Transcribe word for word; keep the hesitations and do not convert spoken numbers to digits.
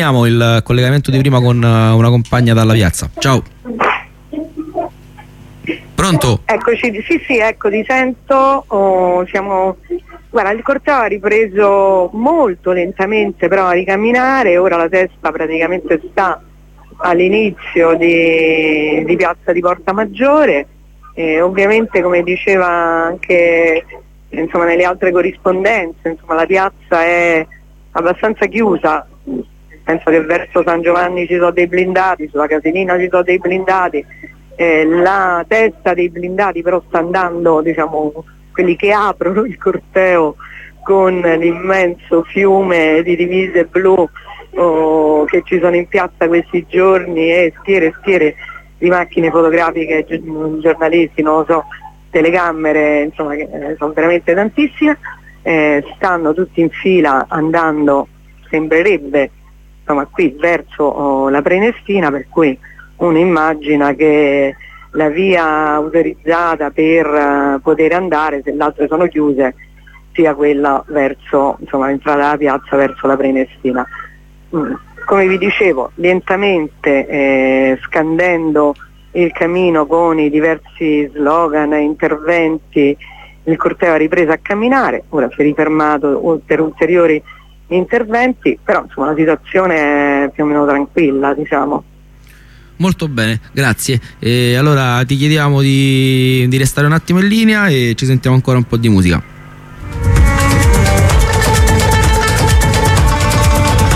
Abbiamo il collegamento di prima con una compagna dalla piazza. Ciao. Pronto? Eccoci, sì sì, ecco, ti sento. Oh, siamo... Guarda, il corteo ha ripreso molto lentamente però a ricamminare, ora la testa praticamente sta all'inizio di, di piazza di Porta Maggiore. Eh, ovviamente, come diceva anche insomma, nelle altre corrispondenze, insomma, la piazza è abbastanza chiusa. Penso che verso San Giovanni ci sono dei blindati, sulla Casilina ci sono dei blindati, eh, la testa dei blindati però sta andando, diciamo, quelli che aprono il corteo con l'immenso fiume di divise blu oh, che ci sono in piazza questi giorni, e schiere e schiere di macchine fotografiche, giornalisti, non lo so, telecamere, insomma, che eh, sono veramente tantissime, eh, stanno tutti in fila andando, sembrerebbe, insomma, qui verso oh, la Prenestina, per cui uno immagina che la via autorizzata per uh, poter andare, se le altre sono chiuse, sia quella verso, insomma, l'entrata della piazza verso la Prenestina. Mm. Come vi dicevo, lentamente, eh, scandendo il cammino con i diversi slogan e interventi, il corteo ha ripreso a camminare, ora si è rifermato per ulteriori interventi, però insomma la situazione è più o meno tranquilla, diciamo. Molto bene, grazie. E allora ti chiediamo di, di restare un attimo in linea e ci sentiamo ancora un po' di musica.